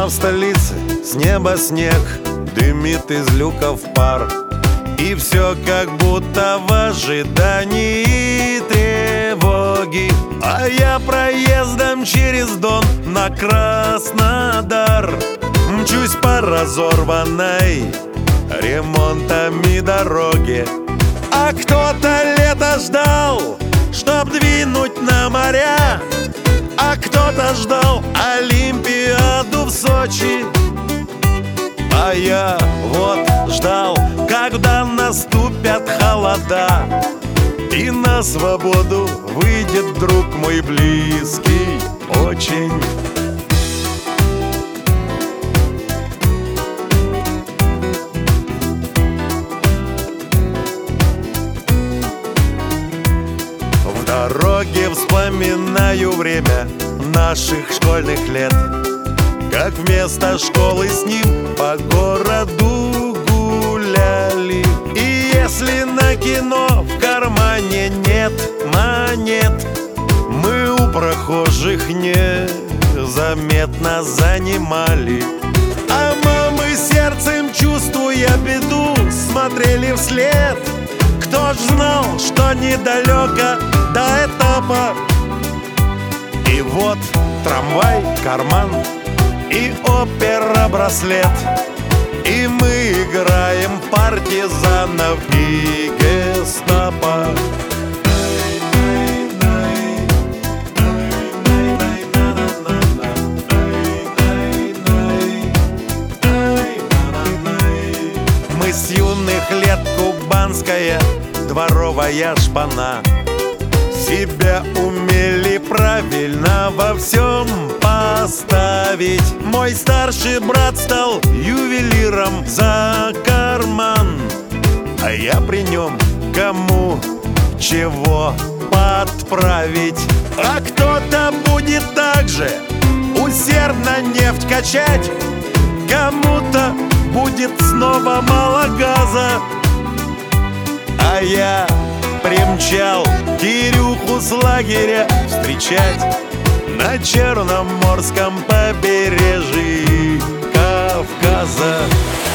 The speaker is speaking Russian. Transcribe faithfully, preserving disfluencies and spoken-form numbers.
в столице, с неба снег, дымит из люков пар. И все как будто в ожидании тревоги. А я проездом через Дон на Краснодар мчусь по разорванной ремонтами дороге. А кто-то лето ждал, чтоб двинуть на моря, а кто-то ждал Олимпиаду в Сочи. А я вот ждал, когда наступят холода, и на свободу выйдет друг мой близкий очень. В дороге вспоминаю время наших школьных лет, как вместо школы с ним по городу гуляли. И если на кино в кармане нет монет, мы у прохожих незаметно занимали. А мамы сердцем, чувствуя беду, смотрели вслед. Кто ж знал, что недалеко до этапа. И вот трамвай, карман и опера-браслет, и мы играем партизанов и гестапо. Мы с юных лет кубанская дворовая шпана, себя умели правильно во всем поставить. Мой старший брат стал ювелиром за карман, а я при нем кому чего подправить. А кто-то будет также усердно нефть качать, кому-то будет снова мало газа. А я примчал Кирюху с лагеря встречать на Черноморском побережье Кавказа.